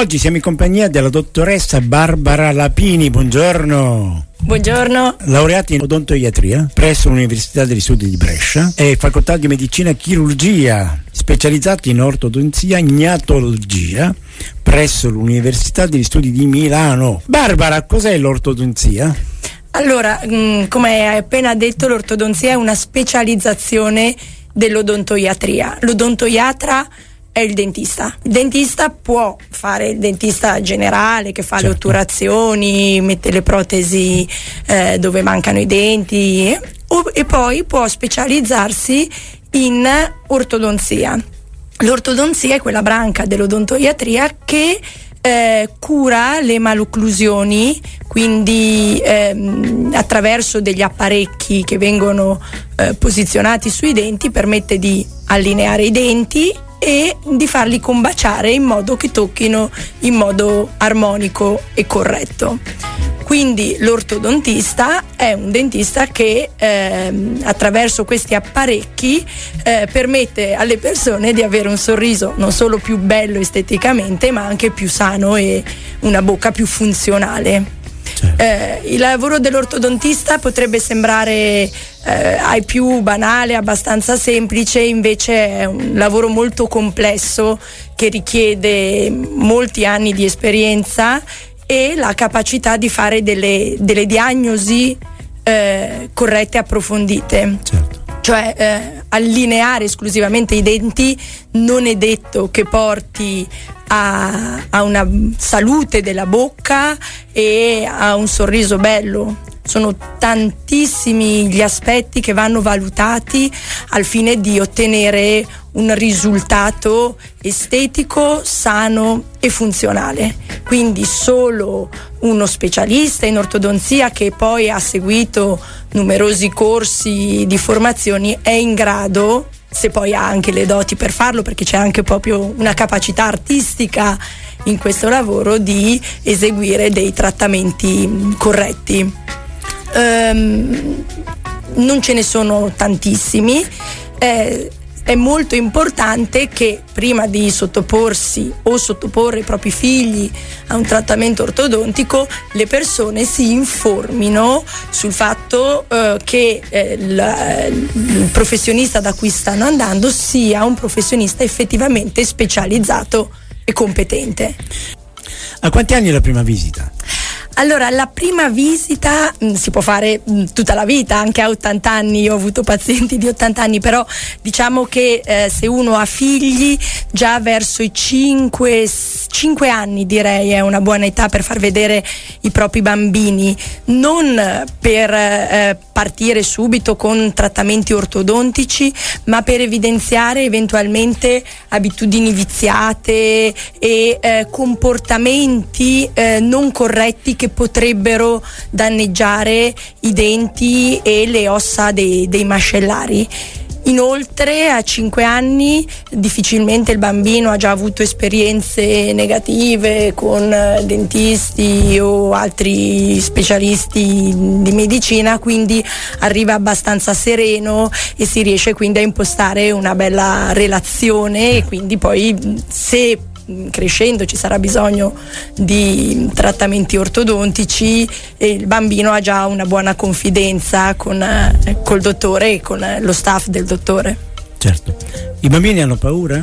Oggi siamo in compagnia della dottoressa Barbara Lapini. Buongiorno. Buongiorno. Laureata in odontoiatria presso l'Università degli Studi di Brescia e facoltà di medicina e chirurgia, specializzata in ortodonzia e gnatologia presso l'Università degli Studi di Milano. Barbara, cos'è l'ortodonzia? Allora, come hai appena detto, l'ortodonzia è una specializzazione dell'odontoiatria. L'odontoiatra è il dentista. Il dentista può fare il dentista generale che fa le otturazioni, mette le protesi dove mancano i denti e poi può specializzarsi in ortodonzia. L'ortodonzia è quella branca dell'odontoiatria che cura le malocclusioni, quindi attraverso degli apparecchi che vengono posizionati sui denti permette di allineare i denti e di farli combaciare in modo che tocchino in modo armonico e corretto. Quindi l'ortodontista è un dentista che attraverso questi apparecchi permette alle persone di avere un sorriso non solo più bello esteticamente, ma anche più sano e una bocca più funzionale. Il lavoro dell'ortodontista potrebbe sembrare ai più banale, abbastanza semplice, invece è un lavoro molto complesso che richiede molti anni di esperienza e la capacità di fare delle diagnosi corrette e approfondite. Certo. Cioè allineare esclusivamente i denti non è detto che porti a una salute della bocca e a un sorriso bello. Sono tantissimi gli aspetti che vanno valutati al fine di ottenere un risultato estetico, sano e funzionale. Quindi solo uno specialista in ortodonzia che poi ha seguito numerosi corsi di formazioni è in grado, se poi ha anche le doti per farlo, perché c'è anche proprio una capacità artistica in questo lavoro, di eseguire dei trattamenti corretti. Non ce ne sono tantissimi. È molto importante che prima di sottoporsi o sottoporre i propri figli a un trattamento ortodontico le persone si informino sul fatto che il professionista da cui stanno andando sia un professionista effettivamente specializzato e competente. A quanti anni è la prima visita? Allora, la prima visita si può fare tutta la vita, anche a 80 anni. Io ho avuto pazienti di 80 anni, però diciamo che se uno ha figli, già verso i 5 anni direi è una buona età per far vedere i propri bambini, non per partire subito con trattamenti ortodontici, ma per evidenziare eventualmente abitudini viziate e comportamenti non corretti che potrebbero danneggiare i denti e le ossa dei mascellari. Inoltre a 5 anni difficilmente il bambino ha già avuto esperienze negative con dentisti o altri specialisti di medicina, quindi arriva abbastanza sereno e si riesce quindi a impostare una bella relazione, e quindi poi, se crescendo ci sarà bisogno di trattamenti ortodontici, e il bambino ha già una buona confidenza col dottore e con lo staff del dottore. Certo. I bambini hanno paura?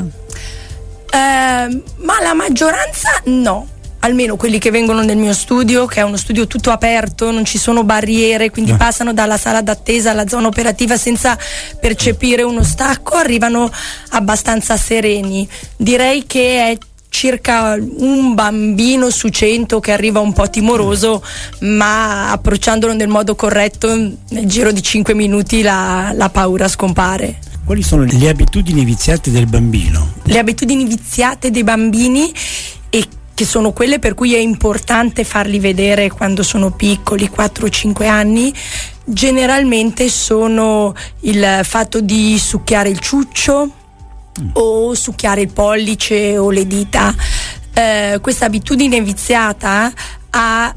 Ma la maggioranza no. Almeno quelli che vengono nel mio studio, che è uno studio tutto aperto, non ci sono barriere, quindi passano dalla sala d'attesa alla zona operativa senza percepire uno stacco, arrivano abbastanza sereni. Direi che è circa un bambino su 100 che arriva un po' timoroso, ma approcciandolo nel modo corretto, nel giro di 5 minuti la paura scompare. Quali sono le abitudini viziate del bambino? Le abitudini viziate dei bambini, e che sono quelle per cui è importante farli vedere quando sono piccoli, 4-5 anni, generalmente sono il fatto di succhiare il ciuccio o succhiare il pollice o le dita. Questa abitudine viziata ha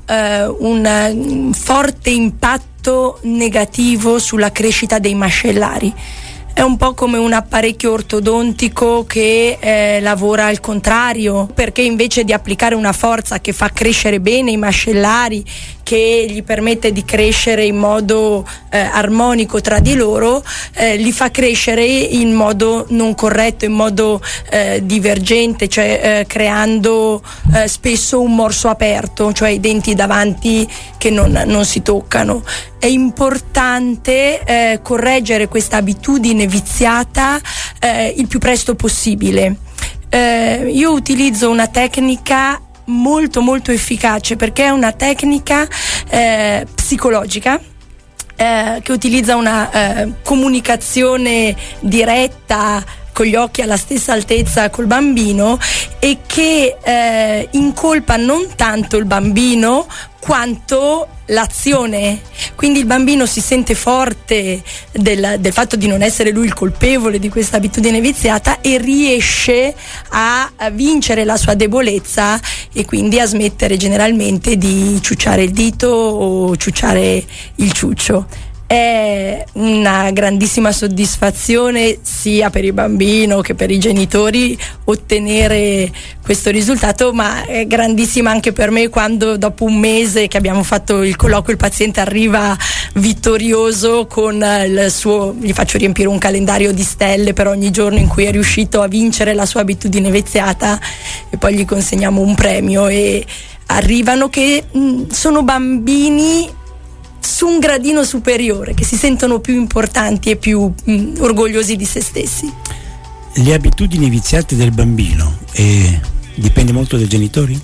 un forte impatto negativo sulla crescita dei mascellari. È un po' come un apparecchio ortodontico che lavora al contrario, perché invece di applicare una forza che fa crescere bene i mascellari, che gli permette di crescere in modo armonico tra di loro, li fa crescere in modo non corretto, in modo divergente, cioè creando spesso un morso aperto, cioè i denti davanti che non si toccano. È importante correggere questa abitudine viziata il più presto possibile. Io utilizzo una tecnica molto molto efficace, perché è una tecnica psicologica che utilizza una comunicazione diretta con gli occhi alla stessa altezza col bambino, e che incolpa non tanto il bambino quanto l'azione. Quindi il bambino si sente forte del fatto di non essere lui il colpevole di questa abitudine viziata e riesce a vincere la sua debolezza e quindi a smettere generalmente di ciucciare il dito o ciucciare il ciuccio. È una grandissima soddisfazione sia per il bambino che per i genitori ottenere questo risultato, ma è grandissima anche per me quando dopo un mese che abbiamo fatto il colloquio il paziente arriva vittorioso con il suo, gli faccio riempire un calendario di stelle per ogni giorno in cui è riuscito a vincere la sua abitudine viziata, e poi gli consegniamo un premio. E arrivano che sono bambini su un gradino superiore, che si sentono più importanti e più orgogliosi di se stessi. Le abitudini viziate del bambino dipende molto dai genitori?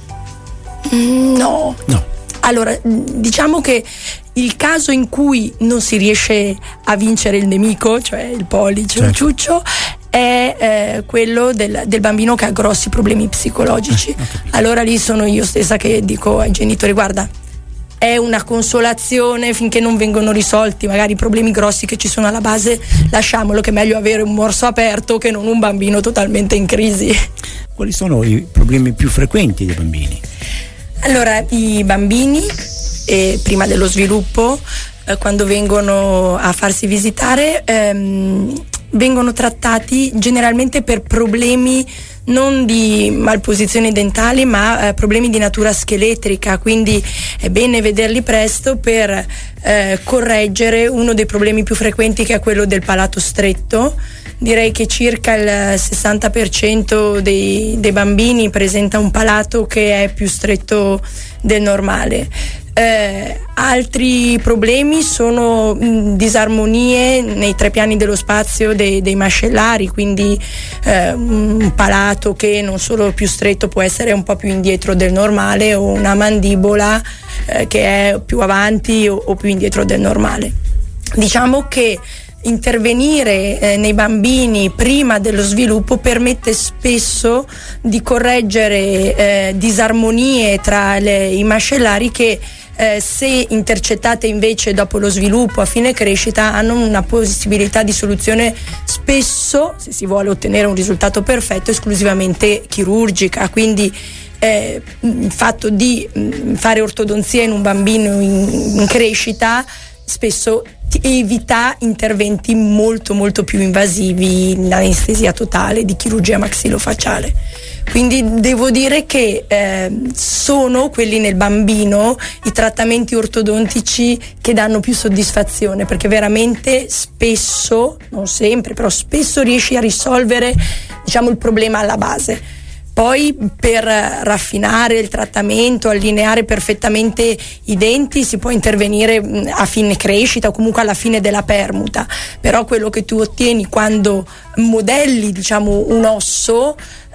No. Allora, diciamo che il caso in cui non si riesce a vincere il nemico, cioè il pollice o il ciuccio, è quello del bambino che ha grossi problemi psicologici. Allora lì sono io stessa che dico ai genitori: guarda, è una consolazione finché non vengono risolti magari i problemi grossi che ci sono alla base, lasciamolo, che è meglio avere un morso aperto che non un bambino totalmente in crisi. Quali sono i problemi più frequenti dei bambini? Allora, i bambini prima dello sviluppo, quando vengono a farsi visitare, vengono trattati generalmente per problemi non di malposizioni dentali, ma problemi di natura scheletrica, quindi è bene vederli presto per correggere uno dei problemi più frequenti, che è quello del palato stretto. Direi che circa il 60% dei bambini presenta un palato che è più stretto del normale. Altri problemi sono disarmonie nei 3 piani dello spazio dei mascellari, quindi un palato che non solo più stretto, può essere un po' più indietro del normale, o una mandibola che è più avanti o più indietro del normale. Diciamo che intervenire nei bambini prima dello sviluppo permette spesso di correggere disarmonie tra i mascellari che se intercettate invece dopo lo sviluppo a fine crescita hanno una possibilità di soluzione, spesso, se si vuole ottenere un risultato perfetto, esclusivamente chirurgica. Quindi il fatto di fare ortodonzia in un bambino in crescita spesso evita interventi molto molto più invasivi, l'anestesia totale, di chirurgia maxillofacciale. Quindi devo dire che sono quelli nel bambino i trattamenti ortodontici che danno più soddisfazione, perché veramente spesso, non sempre, però spesso riesci a risolvere, diciamo, il problema alla base. Poi per raffinare il trattamento, allineare perfettamente i denti, si può intervenire a fine crescita o comunque alla fine della permuta, però quello che tu ottieni quando modelli, diciamo, un osso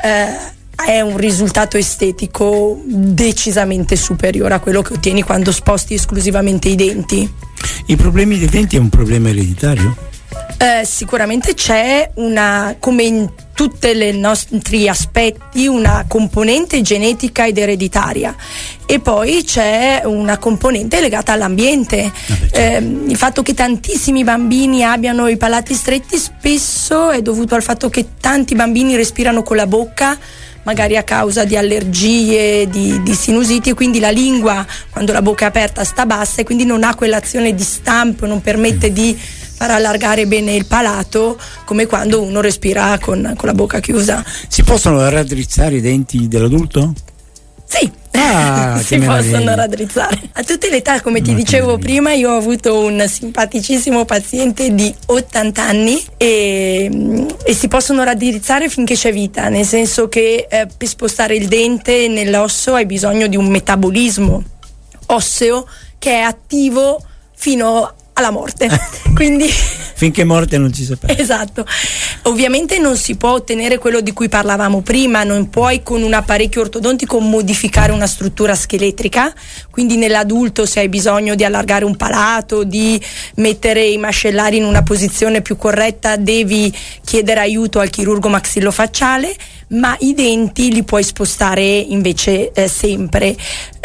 è un risultato estetico decisamente superiore a quello che ottieni quando sposti esclusivamente i denti. I problemi dei denti è un problema ereditario? Sicuramente c'è come in tutti i nostri aspetti, una componente genetica ed ereditaria, e poi c'è una componente legata all'ambiente. Il fatto che tantissimi bambini abbiano i palati stretti spesso è dovuto al fatto che tanti bambini respirano con la bocca, magari a causa di allergie, di sinusiti, e quindi la lingua, quando la bocca è aperta, sta bassa, e quindi non ha quell'azione di stampo, non permette di far allargare bene il palato, come quando uno respira con la bocca chiusa. Si possono raddrizzare i denti dell'adulto? Sì, si possono raddrizzare a tutte le età, come ti dicevo prima. Io ho avuto un simpaticissimo paziente di 80 anni e si possono raddrizzare finché c'è vita, nel senso che per spostare il dente nell'osso hai bisogno di un metabolismo osseo che è attivo fino alla morte, quindi finché morte non ci sapete. Esatto. Ovviamente non si può ottenere quello di cui parlavamo prima, non puoi con un apparecchio ortodontico modificare una struttura scheletrica, quindi nell'adulto se hai bisogno di allargare un palato, di mettere i mascellari in una posizione più corretta, devi chiedere aiuto al chirurgo maxillofacciale, ma i denti li puoi spostare invece sempre.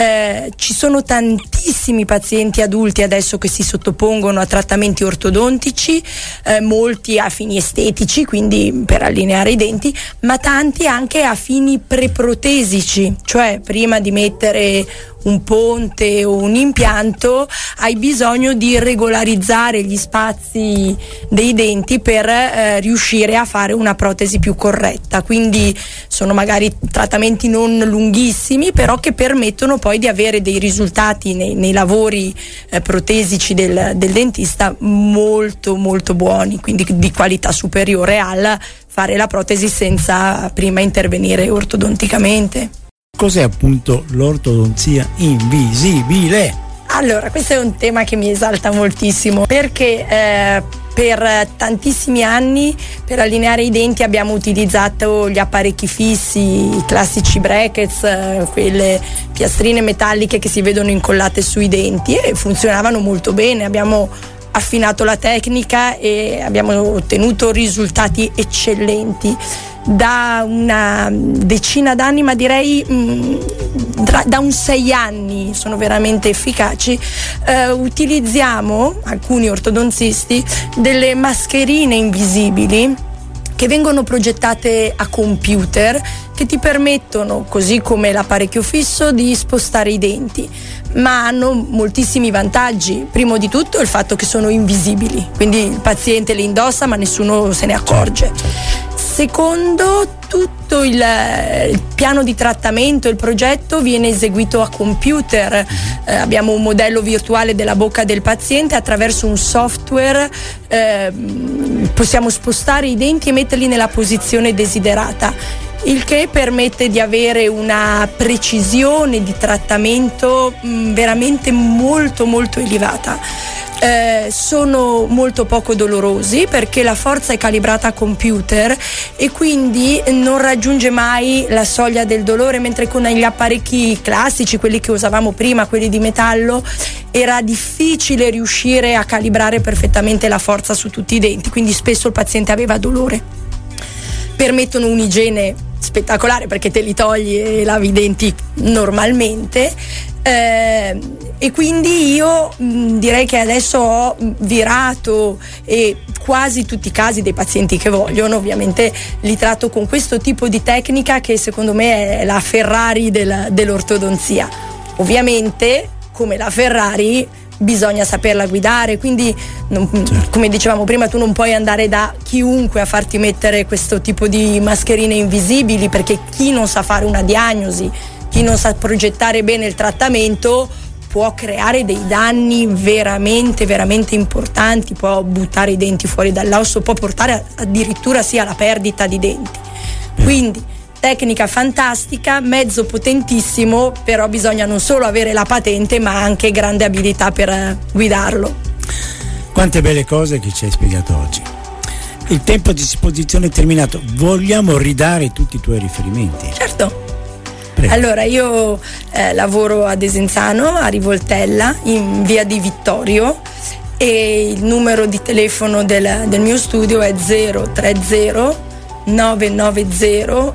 Ci sono tantissimi pazienti adulti adesso che si sottopongono a trattamenti ortodontici, molti a fini estetici, quindi per allineare i denti, ma tanti anche a fini preprotesici, cioè prima di mettere un ponte o un impianto hai bisogno di regolarizzare gli spazi dei denti per riuscire a fare una protesi più corretta, quindi sono magari trattamenti non lunghissimi, però che permettono poi di avere dei risultati nei lavori protesici del dentista molto molto buoni, quindi di qualità superiore al fare la protesi senza prima intervenire ortodonticamente. Cos'è appunto l'ortodonzia invisibile? Allora, questo è un tema che mi esalta moltissimo perché per tantissimi anni per allineare i denti abbiamo utilizzato gli apparecchi fissi, i classici brackets, quelle piastrine metalliche che si vedono incollate sui denti, e funzionavano molto bene. Abbiamo affinato la tecnica e abbiamo ottenuto risultati eccellenti. Da una decina d'anni, ma direi da un 6 anni sono veramente efficaci. Utilizziamo, alcuni ortodonzisti, delle mascherine invisibili che vengono progettate a computer, che ti permettono, così come l'apparecchio fisso, di spostare i denti, ma hanno moltissimi vantaggi. Primo di tutto il fatto che sono invisibili, quindi il paziente li indossa ma nessuno se ne accorge. Secondo, tutto il piano di trattamento, il progetto viene eseguito a computer. Abbiamo un modello virtuale della bocca del paziente, attraverso un software possiamo spostare i denti e metterli nella posizione desiderata, il che permette di avere una precisione di trattamento veramente molto molto elevata. Sono molto poco dolorosi perché la forza è calibrata a computer e quindi non raggiunge mai la soglia del dolore, mentre con gli apparecchi classici, quelli che usavamo prima, quelli di metallo, era difficile riuscire a calibrare perfettamente la forza su tutti i denti, quindi spesso il paziente aveva dolore. Permettono un'igiene spettacolare perché te li togli e lavi i denti normalmente, e quindi io direi che adesso ho virato, e quasi tutti i casi dei pazienti che vogliono ovviamente li tratto con questo tipo di tecnica, che secondo me è la Ferrari dell'ortodonzia. Ovviamente, come la Ferrari, bisogna saperla guidare, quindi come dicevamo prima, tu non puoi andare da chiunque a farti mettere questo tipo di mascherine invisibili, perché chi non sa fare una diagnosi, chi non sa progettare bene il trattamento, può creare dei danni veramente veramente importanti, può buttare i denti fuori dall'osso, può portare addirittura sia alla perdita di denti. Quindi tecnica fantastica, mezzo potentissimo, però bisogna non solo avere la patente ma anche grande abilità per guidarlo. Quante belle cose che ci hai spiegato oggi. Il tempo a disposizione è terminato, vogliamo ridare tutti i tuoi riferimenti? Certo. Prego. Allora, io lavoro a Desenzano, a Rivoltella, in via di Vittorio, e il numero di telefono del mio studio è 030 990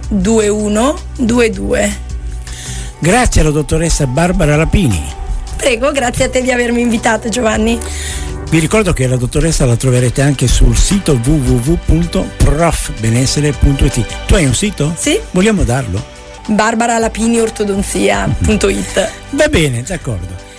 2122. Grazie alla dottoressa Barbara Rapini. Prego, grazie a te di avermi invitato, Giovanni. Vi ricordo che la dottoressa la troverete anche sul sito www.profbenessere.it. Tu hai un sito? Sì. Vogliamo darlo? barbaralapiniortodonzia.it. Va bene, d'accordo.